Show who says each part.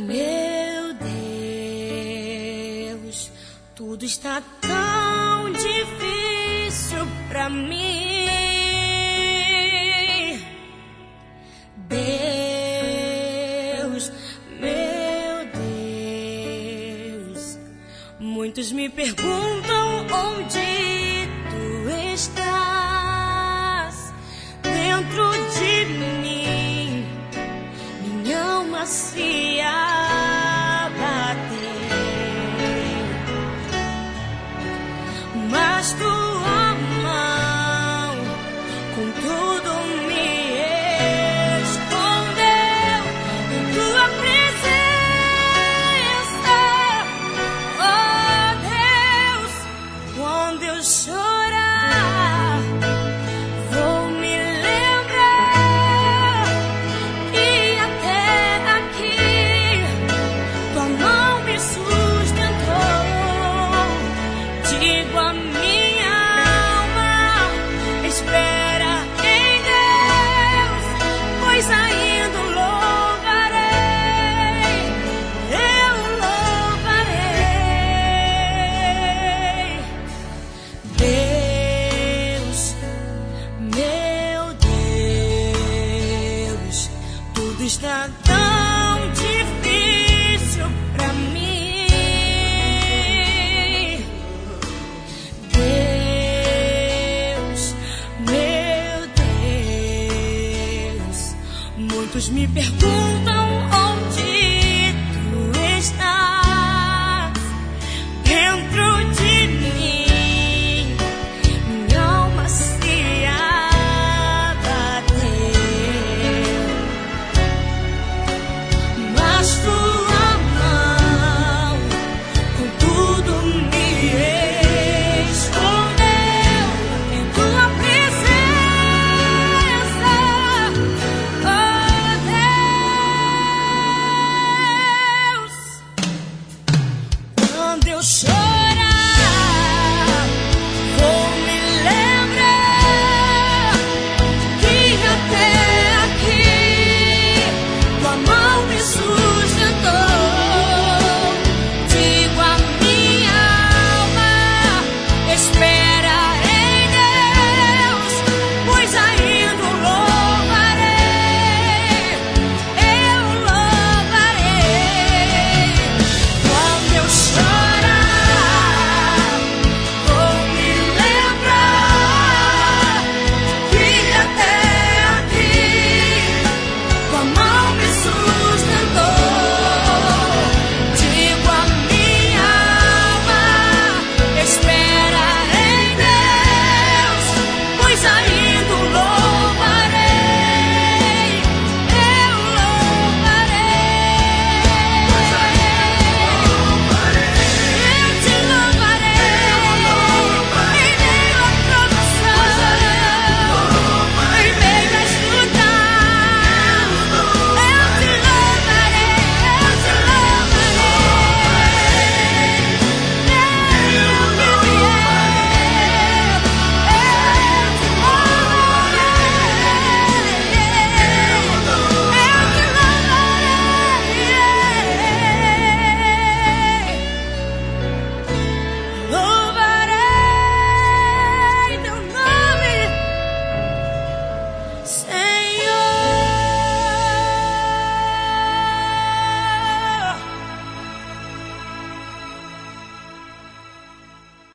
Speaker 1: Meu Deus, tudo está tão difícil pra mim. Deus, meu Deus, muitos me perguntam onde tu estás. Dentro de mim, minha alma se abateu, mas tua mão com tudo me escondeu em tua presença. Oh Deus, quando eu chorar, vou me lembrar que até aqui tua mão me sustentou. Digo a minha alma, espera em Deus, pois ainda o louvarei, eu o louvarei. Deus, meu Deus, tudo está tão difícil pra mim. Deus, meu Deus, muitos me perguntam